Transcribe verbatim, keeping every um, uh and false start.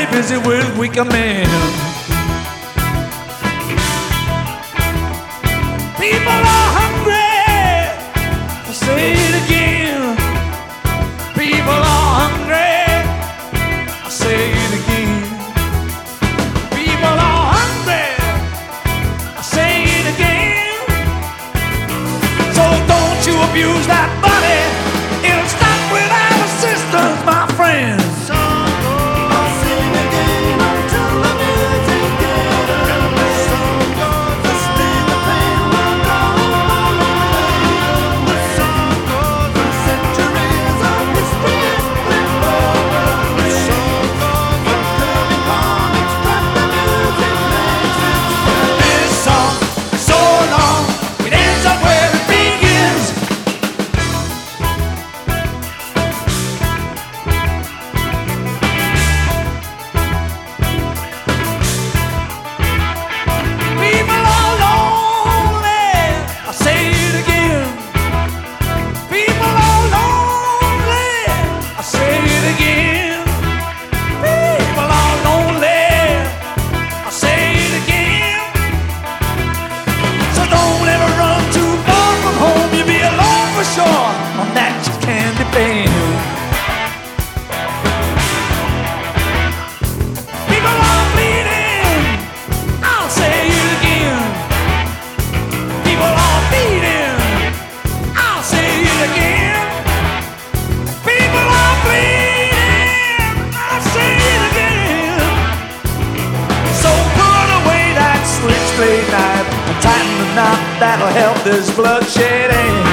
busy with weaker men. People are hungry, I'll say it again. People are hungry, I'll say it again. People are hungry, I'll say it again. So don't you abuse that body, it'll stop with our assistance, my friends. On that you can depend. People are bleeding, I'll say it again. People are bleeding, I'll say it again. People are bleeding, I'll say it again. So put away that switchblade knife and tighten the knot that'll help this bloodshed end.